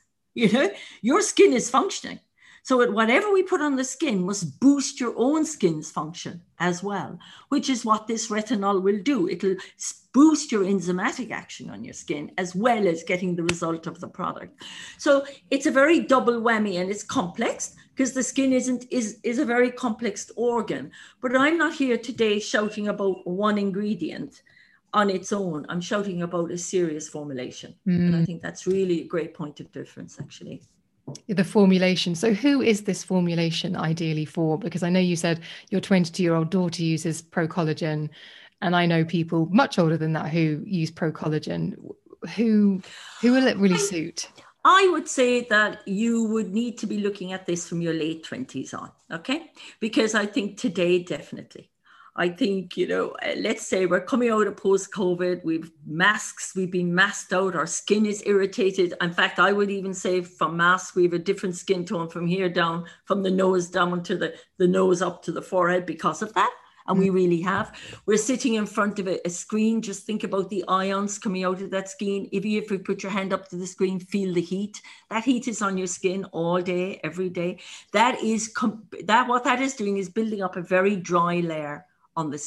E: Your skin is functioning. So whatever we put on the skin must boost your own skin's function as well, which is what this retinol will do. It'll boost your enzymatic action on your skin as well as getting the result of the product. So it's a very double whammy, and it's complex because the skin is a very complex organ. But I'm not here today shouting about one ingredient on its own. I'm shouting about a serious formulation. And I think that's really a great point of difference, actually.
D: The formulation. So who is this formulation ideally for? Because I know you said your 22-year-old daughter uses Pro Collagen, and I know people much older than that who use Pro Collagen. Who will it really suit?
E: I would say that you would need to be looking at this from your late 20s on, okay? Because I think today, definitely. I think, let's say we're coming out of post-COVID, we've masks, we've been masked out, our skin is irritated. In fact, I would even say from masks, we have a different skin tone from here down, from the nose down to the nose up to the forehead because of that. And we really have. We're sitting in front of a screen. Just think about the ions coming out of that skin. If you put your hand up to the screen, feel the heat. That heat is on your skin all day, every day. What that is doing is building up a very dry layer on the skin.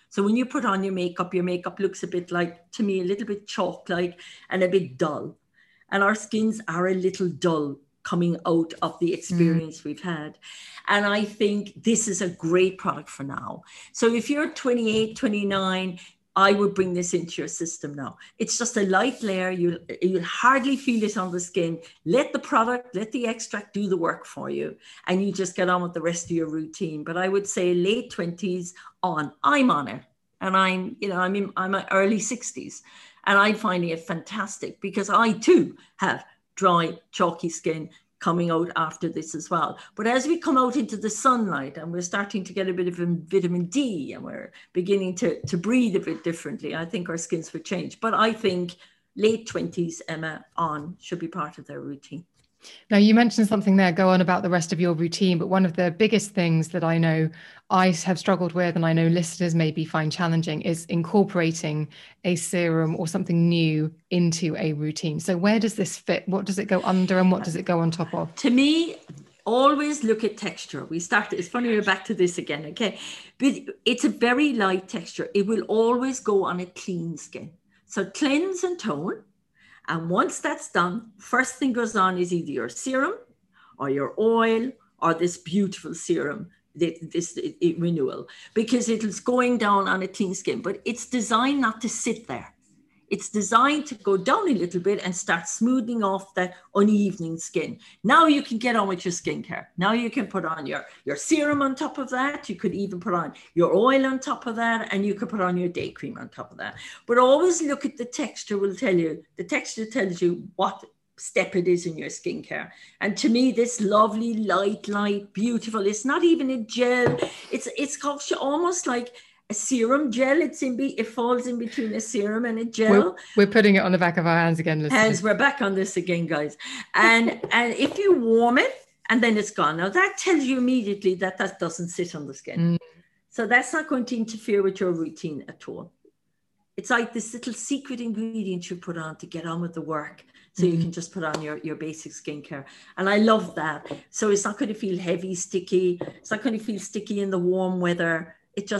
E: So when you put on your makeup looks a bit like, to me, a little bit chalk-like and a bit dull. And our skins are a little dull coming out of the experience we've had. And I think this is a great product for now. So if you're 28, 29, I would bring this into your system now. It's just a light layer. You'll hardly feel it on the skin. Let the product, let the extract do the work for you. And you just get on with the rest of your routine. But I would say late 20s on. I'm on it. And I'm in my early 60s. And I'm finding it fantastic because I too have dry, chalky skin coming out after this as well. But as we come out into the sunlight and we're starting to get a bit of vitamin D and we're beginning to breathe a bit differently, I think our skins will change. But I think late 20s, Emma, on should be part of their routine.
D: Now, you mentioned something there, go on about the rest of your routine, but one of the biggest things that I know I have struggled with, and I know listeners maybe find challenging, is incorporating a serum or something new into a routine. So where does this fit? What does it go under and what does it go on top of?
E: To me, always look at texture. It's funny, we're back to this again, okay? But it's a very light texture. It will always go on a clean skin. So cleanse and tone. And once that's done, first thing goes on is either your serum or your oil or this beautiful serum, this renewal, because it's going down on a clean skin, but it's designed not to sit there. It's designed to go down a little bit and start smoothing off that uneven skin. Now you can get on with your skincare. Now you can put on your serum on top of that. You could even put on your oil on top of that, and you could put on your day cream on top of that. But always look at the texture. The texture tells you what step it is in your skincare. And to me, this lovely, light, beautiful, it's not even a gel. It's almost like a serum gel. It falls in between a serum and a gel.
D: We're putting it on the back of our hands again.
E: As we're back on this again, guys. And if you warm it and then it's gone. Now that tells you immediately that doesn't sit on the skin. So that's not going to interfere with your routine at all. It's like this little secret ingredient you put on to get on with the work. So you can just put on your basic skincare. And I love that. So it's not going to feel heavy, sticky. It's not going to feel sticky in the warm weather.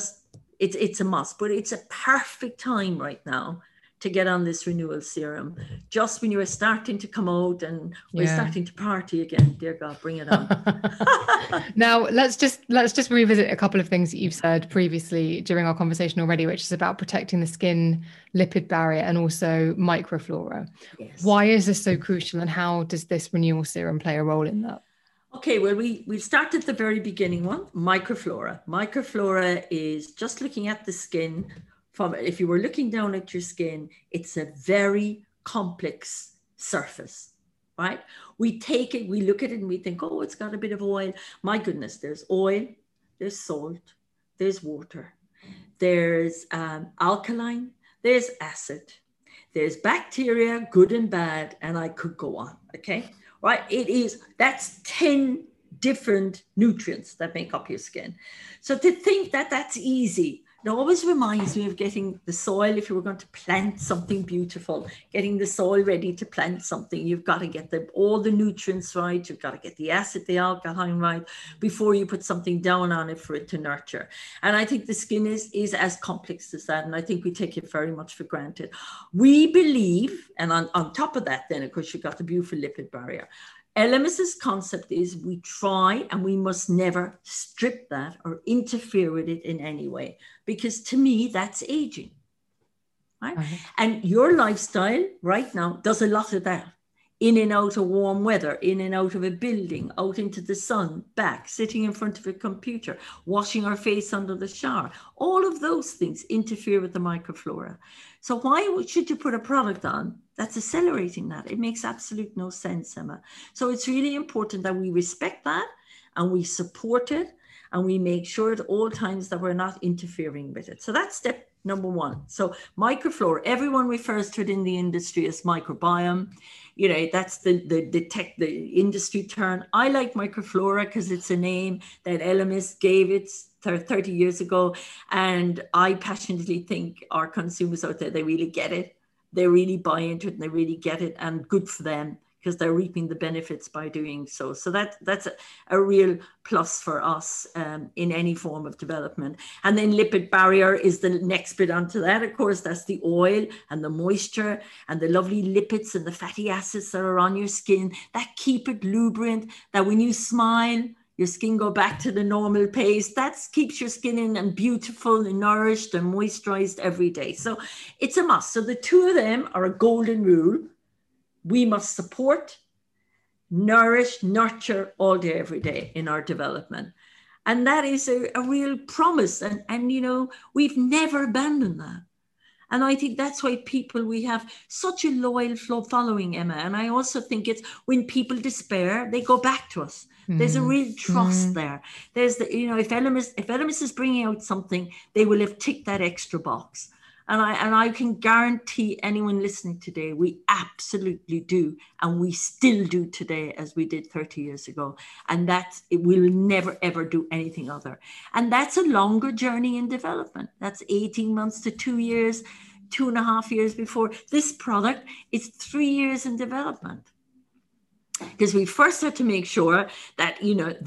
E: It's a must, but it's a perfect time right now to get on this renewal serum. Just when you are starting to come out and we're starting to party again, dear God, bring it on.
D: Now, let's just revisit a couple of things that you've said previously during our conversation already, which is about protecting the skin lipid barrier and also microflora. Yes. Why is this so crucial, and how does this renewal serum play a role in that?
E: Okay, well, we start at the very beginning one, microflora. Microflora is just looking at the skin. If you were looking down at your skin, it's a very complex surface, right? We take it, we look at it and we think, oh, it's got a bit of oil. My goodness, there's oil, there's salt, there's water, there's alkaline, there's acid, there's bacteria, good and bad, and I could go on, okay? Right, that's 10 different nutrients that make up your skin. So to think that that's easy, it always reminds me of getting the soil. If you were going to plant something beautiful, getting the soil ready to plant something, you've got to get all the nutrients right. You've got to get the acid, the alkaline right before you put something down on it for it to nurture. And I think the skin is as complex as that. And I think we take it very much for granted. We believe, and on top of that, then, of course, you've got the beautiful lipid barrier. LMS's concept is we try and we must never strip that or interfere with it in any way, because to me, that's aging, right? Mm-hmm. And your lifestyle right now does a lot of that. In and out of warm weather, in and out of a building, out into the sun, back, sitting in front of a computer, washing our face under the shower. All of those things interfere with the microflora. So why should you put a product on that's accelerating that? It makes absolute no sense, Emma. So it's really important that we respect that and we support it and we make sure at all times that we're not interfering with it. So that's step number one. So microflora, everyone refers to it in the industry as microbiome. You know, that's the industry term. I like microflora because it's a name that LMS gave it 30 years ago. And I passionately think our consumers out there, they really get it. They really buy into it and they really get it, and good for them, because they're reaping the benefits by doing so. So that's a real plus for us in any form of development. And then lipid barrier is the next bit onto that. Of course, that's the oil and the moisture and the lovely lipids and the fatty acids that are on your skin that keep it lubricant, that when you smile, your skin go back to the normal pace. That keeps your skin in and beautiful and nourished and moisturized every day. So it's a must. So the two of them are a golden rule. We must support, nourish, nurture all day, every day in our development. And that is a real promise. And, you know, we've never abandoned that. And I think that's why we have such a loyal following, Emma. And I also think it's when people despair, they go back to us. There's a real trust there. There's if Elemis is bringing out something, they will have ticked that extra box. And I can guarantee anyone listening today, we absolutely do. And we still do today as we did 30 years ago. And we'll never, ever do anything other. And that's a longer journey in development. That's 18 months to 2 years, 2.5 years before. This product is 3 years in development. Because we first had to make sure that, you know,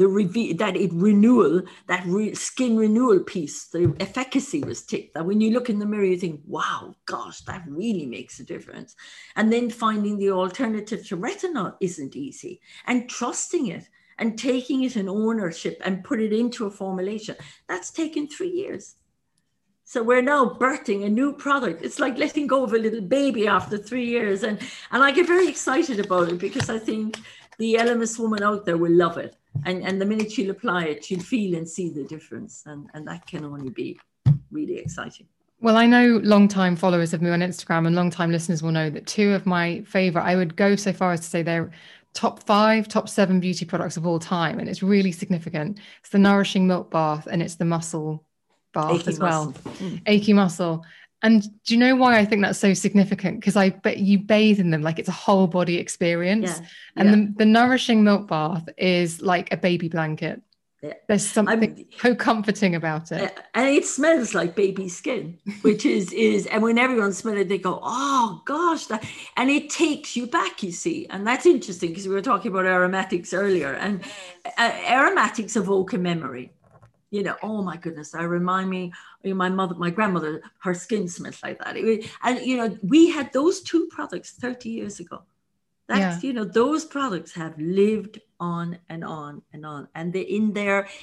E: skin renewal piece, the efficacy was ticked. That when you look in the mirror, you think, wow, gosh, that really makes a difference. And then finding the alternative to retinol isn't easy. And trusting it and taking it in ownership and put it into a formulation, that's taken 3 years. So we're now birthing a new product. It's like letting go of a little baby after 3 years. And I get very excited about it because I think the Elemis woman out there will love it. And the minute she'll apply it, she'll feel and see the difference. And that can only be really exciting.
D: Well, I know long-time followers of me on Instagram and long-time listeners will know that two of my favorite, I would go so far as to say they're top 5, top 7 beauty products of all time. And it's really significant. It's the Nourishing Milk Bath and it's the Muscle Bath as well. Achy Muscle. And do you know why I think that's so significant? Because I bet you bathe in them like it's a whole body experience. Yeah. And the Nourishing Milk Bath is like a baby blanket. Yeah. There's something so comforting about it.
E: And it smells like baby skin, which is and when everyone smells it, they go, oh gosh, and it takes you back, you see. And that's interesting because we were talking about aromatics earlier, and aromatics evoke a memory. You know, oh my goodness, I remind me, my grandmother, her skin smelled like that. And, you know, we had those two products 30 years ago. That's, you know, those products have lived on and on and on. And they, in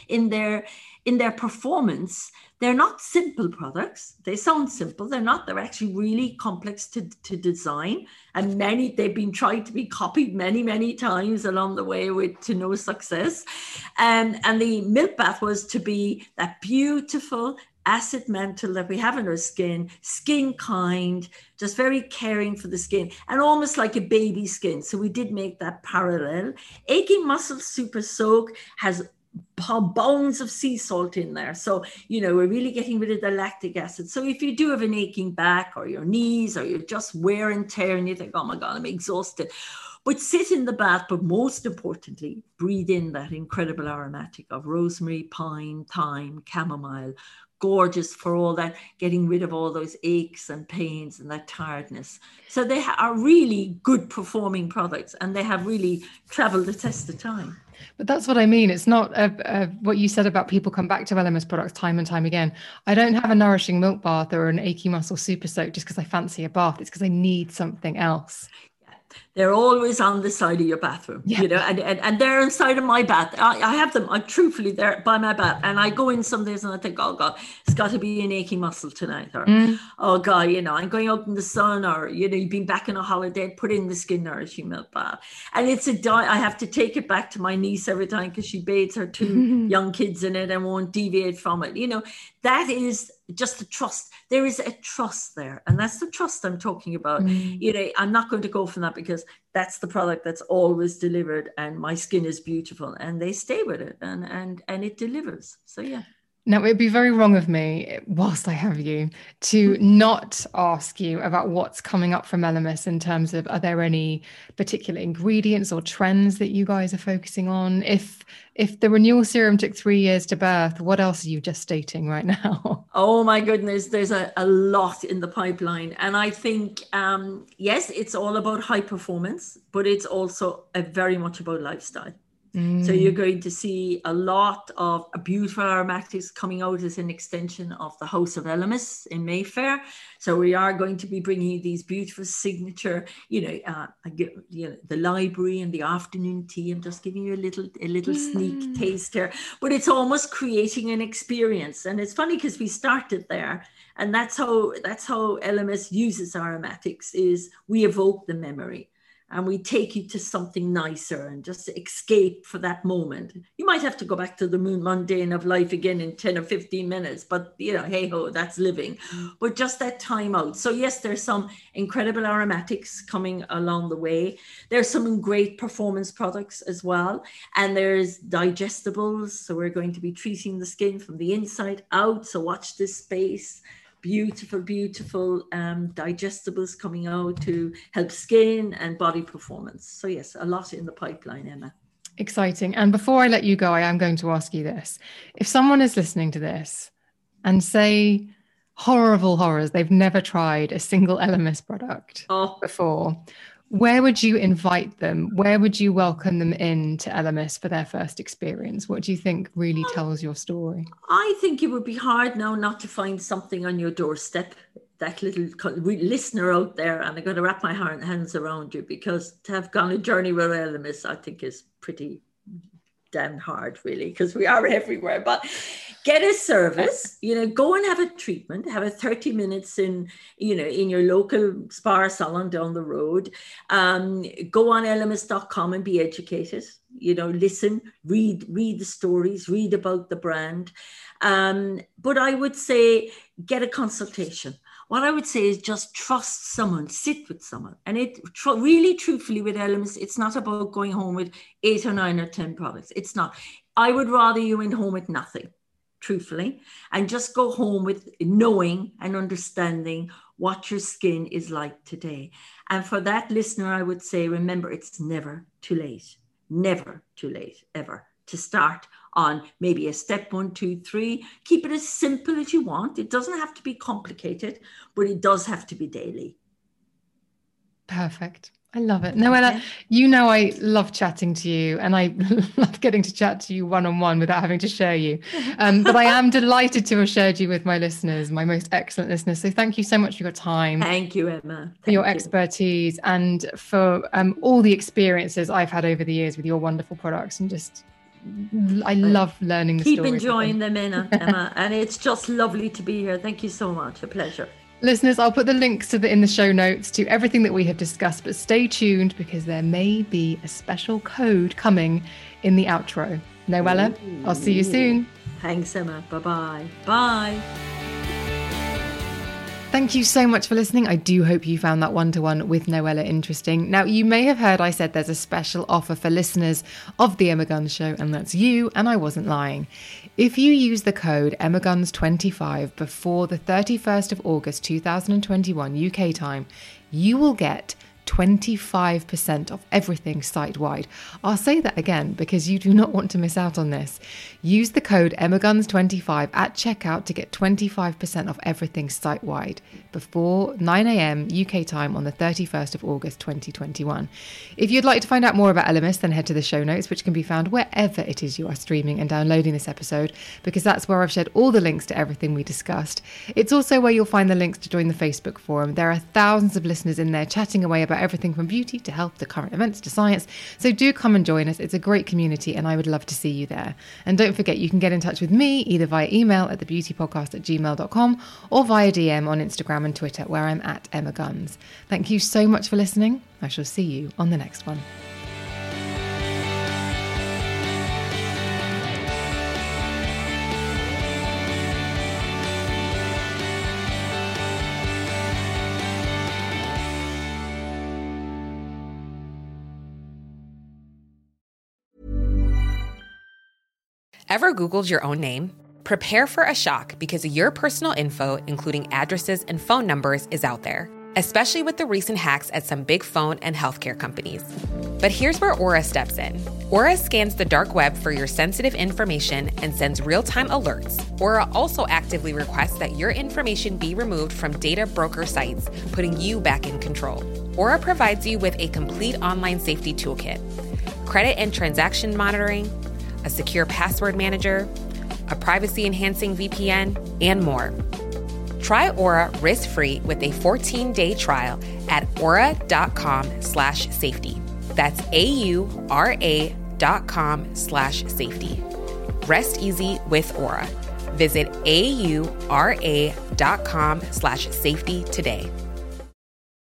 E: their performance, they're not simple products. They sound simple. They're not. They're actually really complex to design. And they've been tried to be copied many, many times along the way to no success. And the milk bath was to be that beautiful acid mantle that we have in our skin kind, just very caring for the skin and almost like a baby skin. So we did make that parallel. Aching Muscle Super Soak has bones of sea salt in there. So, you know, we're really getting rid of the lactic acid. So if you do have an aching back or your knees or you're just wear and tear and you think, oh my God, I'm exhausted. But sit in the bath, but most importantly, breathe in that incredible aromatic of rosemary, pine, thyme, chamomile. Gorgeous for all that, getting rid of all those aches and pains and that tiredness. So they are really good performing products and they have really traveled the test of time.
D: But that's what I mean. It's not what you said about people come back to Elemis products time and time again. I don't have a Nourishing Milk Bath or an Achy Muscle Super Soak just because I fancy a bath. It's because I need something else.
E: They're always on the side of your bathroom, you know, and they're inside of my bath. I have them, truthfully, they're by my bath. And I go in some days and I think, oh God, it's got to be an achy muscle tonight. Or, oh God, you know, I'm going out in the sun or, you know, you've been back on a holiday, put in the Skin Nourishing Milk Bath. And it's I have to take it back to my niece every time because she bathes her 2 young kids in it and won't deviate from it. You know, that is just a trust. There is a trust there. And that's the trust I'm talking about. You know, I'm not going to go from that because that's the product that's always delivered and my skin is beautiful and they stay with it and it delivers. So, yeah.
D: Now, it'd be very wrong of me, whilst I have you, to not ask you about what's coming up from Elemis in terms of, are there any particular ingredients or trends that you guys are focusing on? If the renewal serum took 3 years to birth, what else are you gestating right now?
E: Oh my goodness, there's a lot in the pipeline. And I think, yes, it's all about high performance, but it's also very much about lifestyle. So you're going to see a lot of beautiful aromatics coming out as an extension of the House of Elemis in Mayfair. So we are going to be bringing you these beautiful signature, the library and the afternoon tea. I'm just giving you a little sneak taste here, but it's almost creating an experience. And it's funny because we started there, and that's how Elemis uses aromatics, is we evoke the memory. And we take you to something nicer and just escape for that moment. You might have to go back to the mundane of life again in 10 or 15 minutes, but hey ho, that's living. But just that time out. So yes, there's some incredible aromatics coming along the way. There's some great performance products as well. And there's digestibles. So we're going to be treating the skin from the inside out. So watch this space. Beautiful digestibles coming out to help skin and body performance. So yes, a lot in the pipeline, Emma.
D: Exciting. And before I let you go, I am going to ask you this. If someone is listening to this and say, horror of all horrors, they've never tried a single Elemis product before, where would you invite them? Where would you welcome them in to Elemis for their first experience? What do you think really tells your story?
E: I think it would be hard now not to find something on your doorstep. That little listener out there, and I'm going to wrap my hands around you, because to have gone a journey with Elemis, I think is pretty damn hard, really, because we are everywhere. But get a service, go and have a treatment, have a 30 minutes in your local spa salon down the road. Go on elemis.com and be educated, listen, read the stories, read about the brand. But I would say get a consultation. What I would say is just trust someone, sit with someone. And really, truthfully, with Elemis, it's not about going home with 8 or 9 or 10 products. It's not. I would rather you went home with nothing, truthfully, and just go home with knowing and understanding what your skin is like today. And for that listener, I would say, remember, it's never too late ever to start on maybe a step 1, 2, 3. Keep it as simple as you want. It doesn't have to be complicated, but it does have to be daily.
D: Perfect. I love it. Noella, I love chatting to you, and I love getting to chat to you one-on-one without having to share you. But I am delighted to have shared you with my listeners, my most excellent listeners. So thank you so much for your time.
E: Thank you, Emma.
D: For your expertise and for all the experiences I've had over the years with your wonderful products, and just I love learning the stories.
E: Keep enjoying them, Emma, and it's just lovely to be here. Thank you so much. A pleasure.
D: Listeners, I'll put the links in the show notes to everything that we have discussed, but stay tuned because there may be a special code coming in the outro. Noella, I'll see you soon.
E: Thanks, Emma. Bye-bye. Bye.
D: Thank you so much for listening. I do hope you found that one-to-one with Noella interesting. Now, you may have heard I said there's a special offer for listeners of The Emma Guns Show, and that's you, and I wasn't lying. If you use the code EmmaGuns25 before the 31st of August 2021 UK time, you will get 25% off everything site-wide. I'll say that again because you do not want to miss out on this. Use the code EmmaGuns25 at checkout to get 25% off everything site-wide before 9 a.m. UK time on the 31st of August 2021. If you'd like to find out more about Elemis, then head to the show notes, which can be found wherever it is you are streaming and downloading this episode, because that's where I've shared all the links to everything we discussed. It's also where you'll find the links to join the Facebook forum. There are thousands of listeners in there chatting away about everything from beauty to health to current events to science. So do come and join us. It's a great community and I would love to see you there. And don't forget, you can get in touch with me either via email at thebeautypodcast@gmail.com or via DM on Instagram and Twitter, where I'm at Emma Guns. Thank you so much for listening. I shall see you on the next one.
H: Ever Googled your own name? Prepare for a shock because your personal info, including addresses and phone numbers, is out there, especially with the recent hacks at some big phone and healthcare companies. But here's where Aura steps in. Aura scans the dark web for your sensitive information and sends real-time alerts. Aura also actively requests that your information be removed from data broker sites, putting you back in control. Aura provides you with a complete online safety toolkit, credit and transaction monitoring, a secure password manager, a privacy-enhancing VPN, and more. Try Aura risk-free with a 14-day trial at aura.com/safety. That's AURA.com/safety. Rest easy with Aura. Visit AURA.com/safety today.